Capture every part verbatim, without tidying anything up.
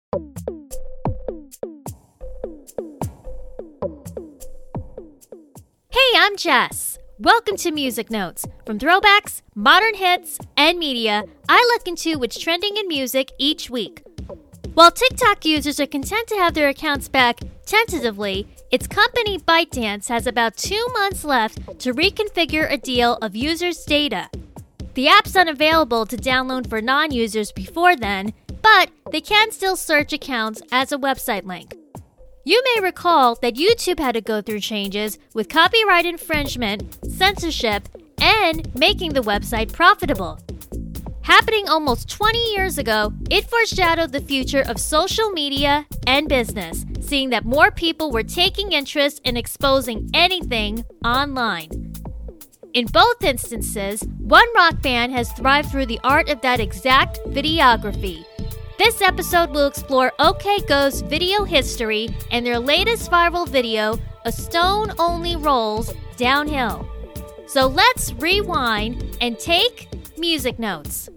Hey, I'm Jess. Welcome to Music Notes. From throwbacks, modern hits, and media, I look into what's trending in music each week. While TikTok users are content to have their accounts back tentatively, its company ByteDance has about two months left to reconfigure a deal of users' data. The app's unavailable to download for non-users before then, but they can still search accounts as a website link. You may recall that YouTube had to go through changes with copyright infringement, censorship, and making the website profitable. Happening almost twenty years ago, it foreshadowed the future of social media and business, seeing that more people were taking interest in exposing anything online. In both instances, one rock band has thrived through the art of that exact videography. This episode will explore OK Go's video history and their latest viral video, A Stone Only Rolls Downhill. So let's rewind and take music notes.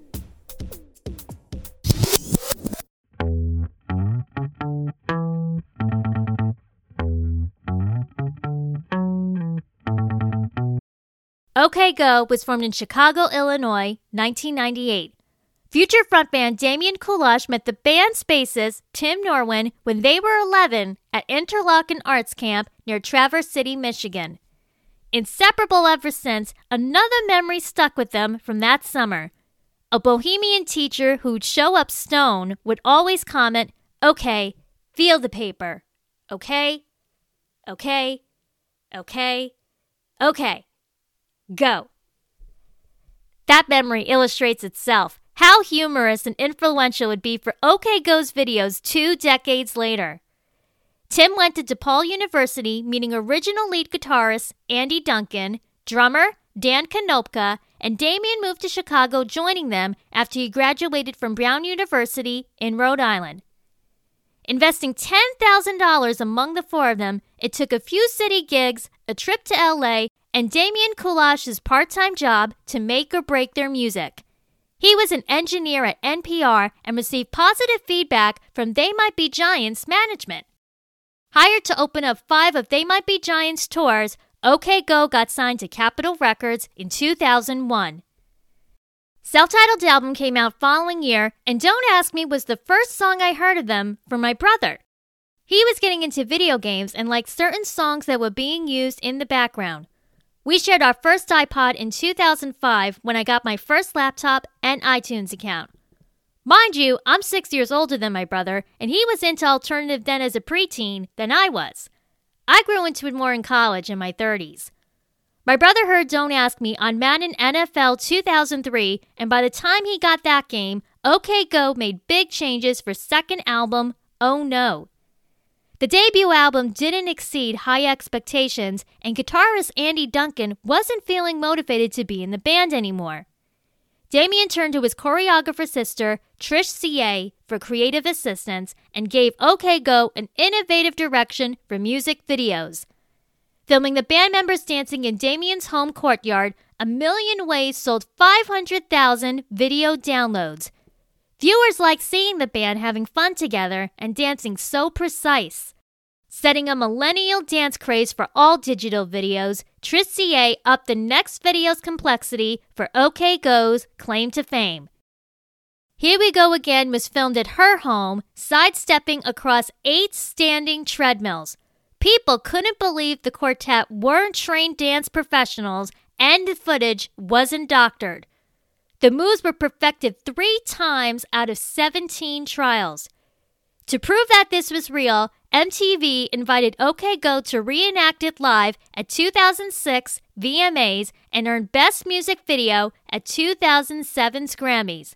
OK Go was formed in Chicago, Illinois, nineteen ninety-eight. Future frontman Damian Kulash met the band's bassist Tim Norwin when they were eleven at Interlochen Arts Camp near Traverse City, Michigan. Inseparable ever since, another memory stuck with them from that summer. A bohemian teacher who'd show up stone would always comment, "Okay, feel the paper. Okay, okay, okay, okay, go." That memory illustrates itself. How humorous and influential it would be for OK Go's videos two decades later. Tim went to DePaul University, meeting original lead guitarist Andy Duncan, drummer Dan Konopka, and Damian moved to Chicago, joining them after he graduated from Brown University in Rhode Island. Investing ten thousand dollars among the four of them, it took a few city gigs, a trip to L A, and Damian Kulash's part-time job to make or break their music. He was an engineer at N P R and received positive feedback from They Might Be Giants management. Hired to open up five of They Might Be Giants tours, OK Go got signed to Capitol Records in two thousand one. Self-titled album came out following year, and Don't Ask Me was the first song I heard of them from my brother. He was getting into video games and liked certain songs that were being used in the background. We shared our first iPod in two thousand five when I got my first laptop and iTunes account. Mind you, I'm six years older than my brother, and he was into alternative then as a preteen than I was. I grew into it more in college in my thirties. My brother heard Don't Ask Me on Madden N F L two thousand three, and by the time he got that game, OK Go made big changes for second album, Oh No. The debut album didn't exceed high expectations, and guitarist Andy Duncan wasn't feeling motivated to be in the band anymore. Damian turned to his choreographer sister, Trish C A, for creative assistance and gave OK Go an innovative direction for music videos. Filming the band members dancing in Damian's home courtyard, A Million Ways sold five hundred thousand video downloads. Viewers liked seeing the band having fun together and dancing so precise. Setting a millennial dance craze for all digital videos, Trish C A upped the next video's complexity for OK Go's claim to fame. Here We Go Again was filmed at her home, sidestepping across eight standing treadmills. People couldn't believe the quartet weren't trained dance professionals and the footage wasn't doctored. The moves were perfected three times out of seventeen trials. To prove that this was real, M T V invited OK Go to reenact it live at two thousand six V M As and earned Best Music Video at two thousand seven's Grammys.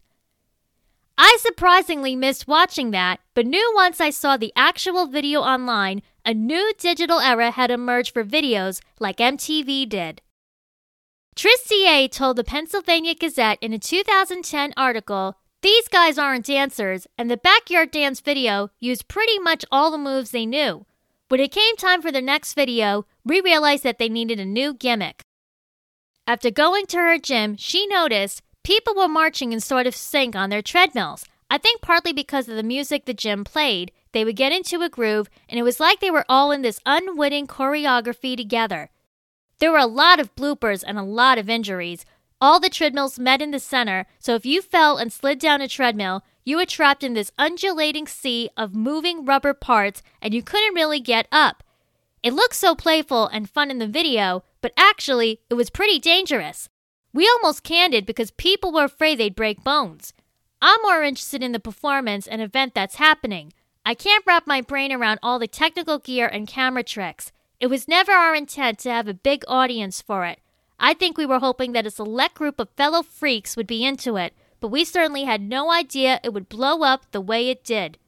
I surprisingly missed watching that, but knew once I saw the actual video online, a new digital era had emerged for videos like M T V did. Trish C A told the Pennsylvania Gazette in a two thousand ten article, "These guys aren't dancers, and the backyard dance video used pretty much all the moves they knew. When it came time for their next video, we realized that they needed a new gimmick." After going to her gym, she noticed people were marching in sort of sync on their treadmills. I think partly because of the music the gym played, they would get into a groove, and it was like they were all in this unwitting choreography together. There were a lot of bloopers and a lot of injuries. All the treadmills met in the center, so if you fell and slid down a treadmill, you were trapped in this undulating sea of moving rubber parts, and you couldn't really get up. It looked so playful and fun in the video, but actually, it was pretty dangerous. We almost canned because people were afraid they'd break bones. I'm more interested in the performance and event that's happening. I can't wrap my brain around all the technical gear and camera tricks. It was never our intent to have a big audience for it. I think we were hoping that a select group of fellow freaks would be into it, but we certainly had no idea it would blow up the way it did.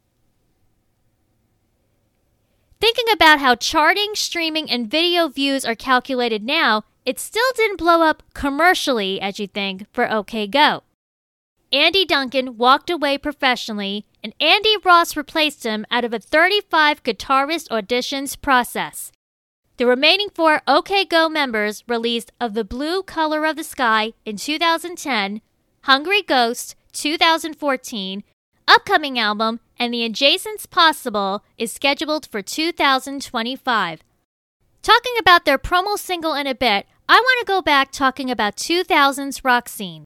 Thinking about how charting, streaming, and video views are calculated now, it still didn't blow up commercially, as you think, for OK Go. Andy Duncan walked away professionally, and Andy Ross replaced him out of a thirty-five guitarist auditions process. The remaining four OK Go members released Of the Blue Color of the Sky in two thousand ten, Hungry Ghost two thousand fourteen, upcoming album, and The Adjacents Possible is scheduled for two thousand twenty-five. Talking about their promo single in a bit, I want to go back talking about two thousands rock scene.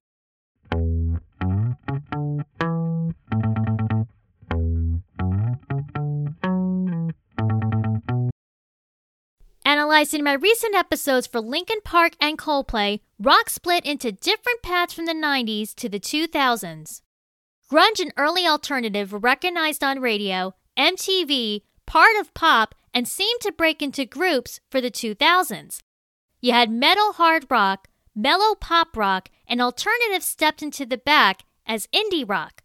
Analyzed in my recent episodes for Linkin Park and Coldplay, rock split into different paths from the nineties to the two thousands. Grunge and early alternative were recognized on radio, M T V, part of pop, and seemed to break into groups for the two thousands. You had metal hard rock, mellow pop rock, and alternative stepped into the back as indie rock.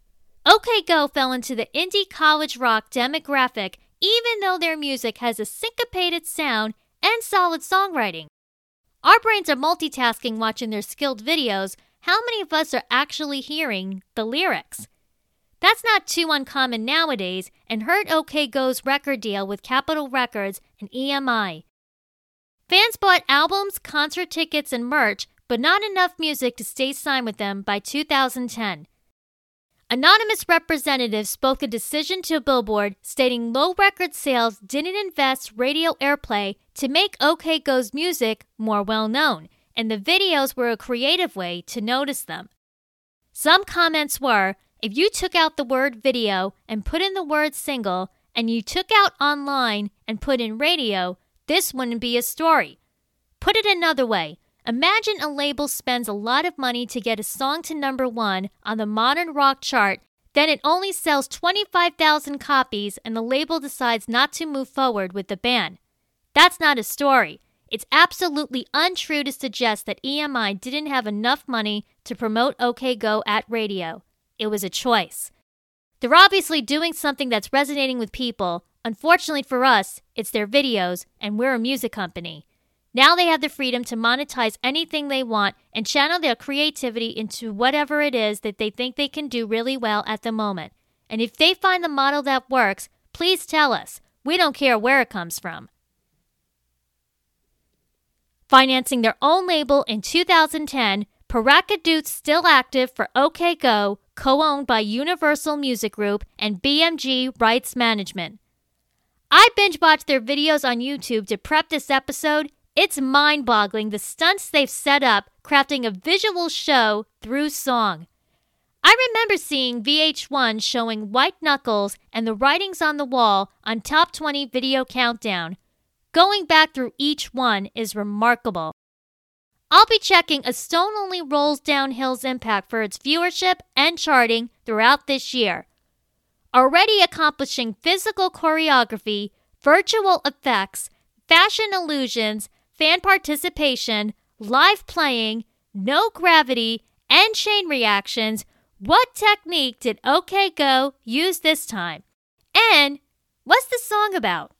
OK Go fell into the indie college rock demographic, even though their music has a syncopated sound and solid songwriting. Our brains are multitasking watching their skilled videos. How many of us are actually hearing the lyrics? That's not too uncommon nowadays, and hurt OK Go's record deal with Capitol Records and E M I. Fans bought albums, concert tickets, and merch, but not enough music to stay signed with them by two thousand ten. Anonymous representatives spoke a decision to Billboard stating low record sales didn't invest radio airplay to make OK Go's music more well-known, and the videos were a creative way to notice them. Some comments were, if you took out the word video and put in the word single, and you took out online and put in radio, this wouldn't be a story. Put it another way. Imagine a label spends a lot of money to get a song to number one on the modern rock chart, then it only sells twenty-five thousand copies and the label decides not to move forward with the band. That's not a story. It's absolutely untrue to suggest that E M I didn't have enough money to promote OK Go at radio. It was a choice. They're obviously doing something that's resonating with people. Unfortunately for us, it's their videos, and we're a music company. Now they have the freedom to monetize anything they want and channel their creativity into whatever it is that they think they can do really well at the moment. And if they find the model that works, please tell us. We don't care where it comes from. Financing their own label in two thousand ten, Paracadoots still active for OK Go, co-owned by Universal Music Group and B M G Rights Management. I binge-watched their videos on YouTube to prep this episode. It's mind-boggling the stunts they've set up, crafting a visual show through song. I remember seeing V H one showing White Knuckles and the writings on the wall on Top twenty Video Countdown. Going back through each one is remarkable. I'll be checking A Stone Only Rolls Downhill's impact for its viewership and charting throughout this year. Already accomplishing physical choreography, virtual effects, fashion illusions, fan participation, live playing, no gravity, and chain reactions, what technique did OK Go use this time? And what's the song about?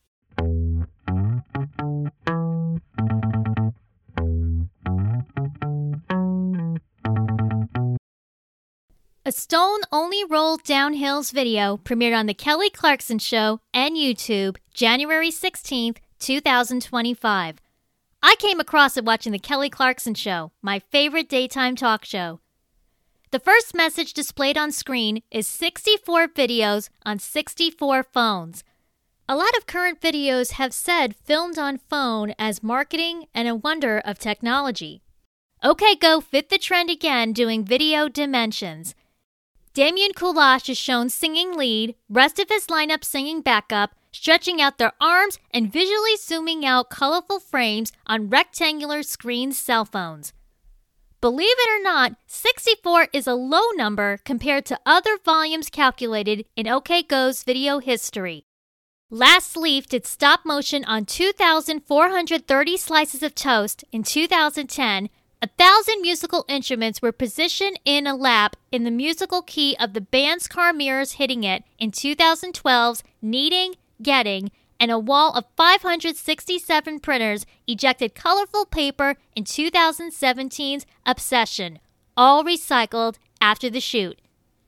A Stone Only Rolls Downhill's video premiered on The Kelly Clarkson Show and YouTube January sixteenth, twenty twenty-five. I came across it watching The Kelly Clarkson Show, my favorite daytime talk show. The first message displayed on screen is sixty-four videos on sixty-four phones. A lot of current videos have said filmed on phone as marketing and a wonder of technology. OK Go fit the trend again doing video dimensions. Damian Kulash is shown singing lead, rest of his lineup singing backup, stretching out their arms and visually zooming out colorful frames on rectangular screen cell phones. Believe it or not, sixty-four is a low number compared to other volumes calculated in OK Go's video history. Last Leaf did stop motion on two thousand four hundred thirty slices of toast in two thousand ten. A thousand musical instruments were positioned in a lap in the musical key of the band's car mirrors hitting it in two thousand twelve's Needing, Getting, and a wall of five hundred sixty-seven printers ejected colorful paper in two thousand seventeen's Obsession, all recycled after the shoot.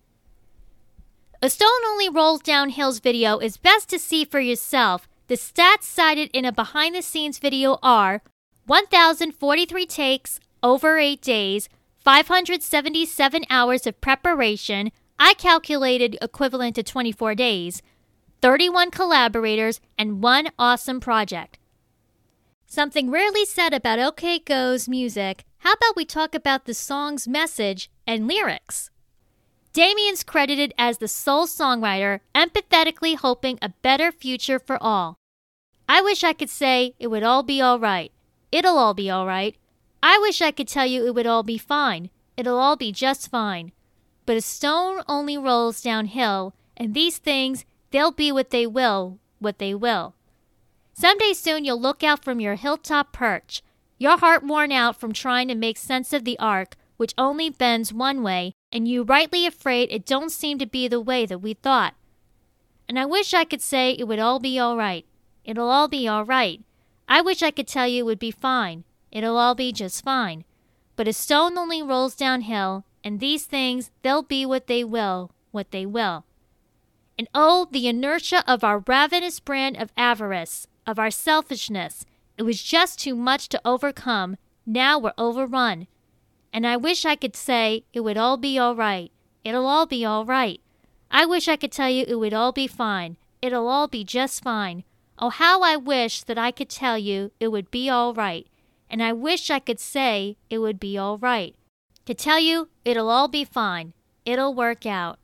A Stone Only Rolls Downhill's video is best to see for yourself. The stats cited in a behind-the-scenes video are one thousand forty-three takes, over eight days, five hundred seventy-seven hours of preparation, I calculated equivalent to twenty-four days, thirty-one collaborators, and one awesome project. Something rarely said about OK Go's music, how about we talk about the song's message and lyrics? Damian's credited as the sole songwriter, empathetically hoping a better future for all. I wish I could say it would all be all right. It'll all be all right. I wish I could tell you it would all be fine. It'll all be just fine. But a stone only rolls downhill, and these things, they'll be what they will, what they will. Someday soon you'll look out from your hilltop perch, your heart worn out from trying to make sense of the arc, which only bends one way, and you rightly afraid it don't seem to be the way that we thought. And I wish I could say it would all be all right. It'll all be all right. I wish I could tell you it would be fine. It'll all be just fine. But a stone only rolls downhill, and these things, they'll be what they will, what they will. And oh, the inertia of our ravenous brand of avarice, of our selfishness. It was just too much to overcome. Now we're overrun. And I wish I could say it would all be all right. It'll all be all right. I wish I could tell you it would all be fine. It'll all be just fine. Oh, how I wish that I could tell you it would be all right. And I wish I could say it would be all right. To tell you it'll all be fine. It'll work out.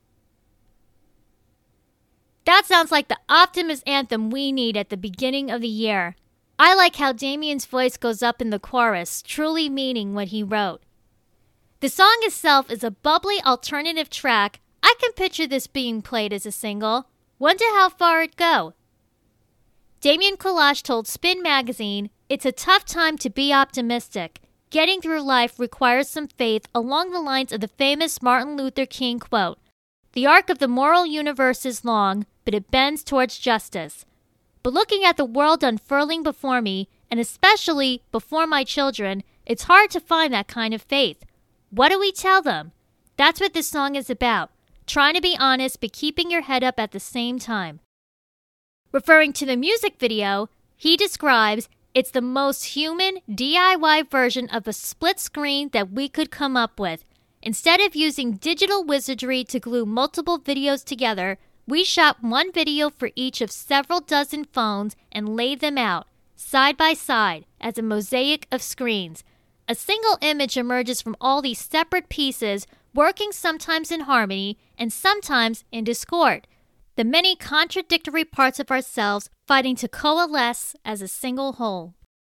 That sounds like the optimist anthem we need at the beginning of the year. I like how Damian's voice goes up in the chorus, truly meaning what he wrote. The song itself is a bubbly alternative track. I can picture this being played as a single. Wonder how far it'd go. Damian Kulash told Spin Magazine, "It's a tough time to be optimistic. Getting through life requires some faith along the lines of the famous Martin Luther King quote, 'The arc of the moral universe is long, but it bends towards justice. But looking at the world unfurling before me, and especially before my children, it's hard to find that kind of faith. What do we tell them?' That's what this song is about, trying to be honest but keeping your head up at the same time." Referring to the music video, he describes, "It's the most human, D I Y version of a split screen that we could come up with. Instead of using digital wizardry to glue multiple videos together, we shot one video for each of several dozen phones and laid them out, side by side, as a mosaic of screens. A single image emerges from all these separate pieces, working sometimes in harmony and sometimes in discord. The many contradictory parts of ourselves fighting to coalesce as a single whole."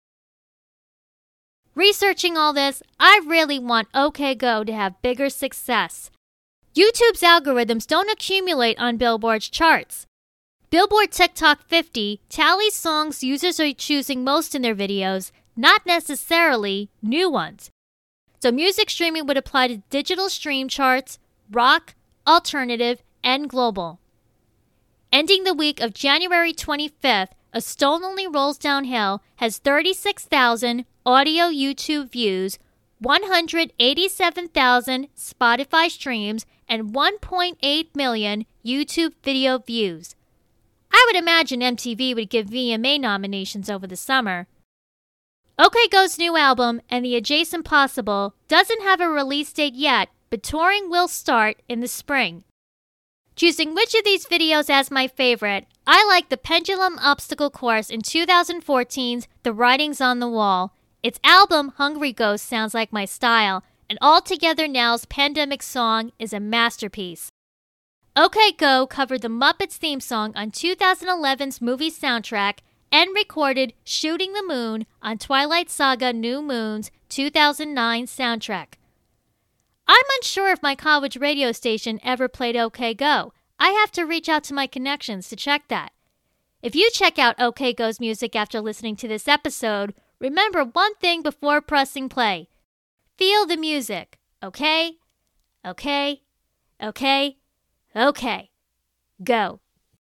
Researching all this, I really want OK Go to have bigger success. YouTube's algorithms don't accumulate on Billboard's charts. Billboard TikTok fifty tallies songs users are choosing most in their videos, not necessarily new ones. So music streaming would apply to digital stream charts, rock, alternative, and global. Ending the week of January twenty-fifth, A Stone Only Rolls Downhill has thirty-six thousand audio YouTube views, one hundred eighty-seven thousand Spotify streams, and one point eight million YouTube video views. I would imagine M T V would give V M A nominations over the summer. OK Go's new album, And the Adjacent Possible, doesn't have a release date yet, but touring will start in the spring. Choosing which of these videos as my favorite, I like the Pendulum Obstacle Course in two thousand fourteen's The Writings on the Wall. Its album, Hungry Ghost, sounds like my style, and All Together Now's Pandemic Song is a masterpiece. OK Go covered the Muppets theme song on two thousand eleven's movie soundtrack and recorded Shooting the Moon on Twilight Saga New Moon's two thousand nine soundtrack. I'm unsure if my college radio station ever played OK Go. I have to reach out to my connections to check that. If you check out OK Go's music after listening to this episode, remember one thing before pressing play. Feel the music, okay? Okay? Okay? Okay. Go.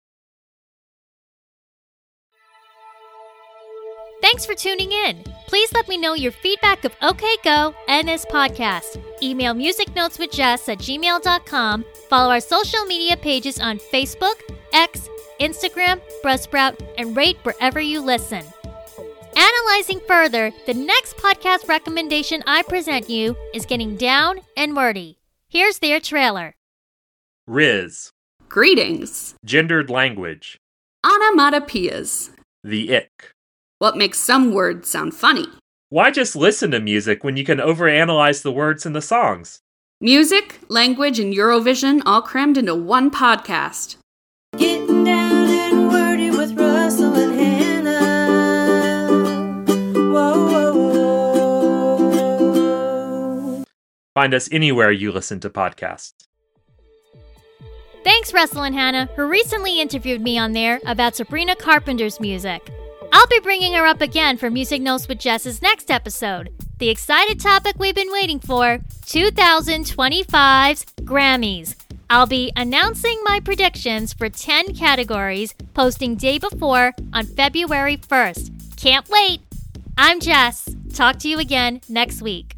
Thanks for tuning in. Please let me know your feedback of OK Go and this podcast. Email musicnoteswithjess at gmail dot com. Follow our social media pages on Facebook, X, Instagram, Buzzsprout, and rate wherever you listen. Analyzing further, the next podcast recommendation I present you is Getting Down and Wordy. Here's their trailer. Riz. Greetings. Gendered language. Onomatopoeias. The ick. What makes some words sound funny? Why just listen to music when you can overanalyze the words in the songs? Music, language, and Eurovision all crammed into one podcast. Getting down and wordy with Russell and Hannah. Whoa, whoa, whoa. Find us anywhere you listen to podcasts. Thanks, Russell and Hannah, who recently interviewed me on there about Sabrina Carpenter's music. I'll be bringing her up again for Music Notes with Jess's next episode. The excited topic we've been waiting for, twenty twenty-five's Grammys. I'll be announcing my predictions for ten categories, posting day before on February first. Can't wait! I'm Jess. Talk to you again next week.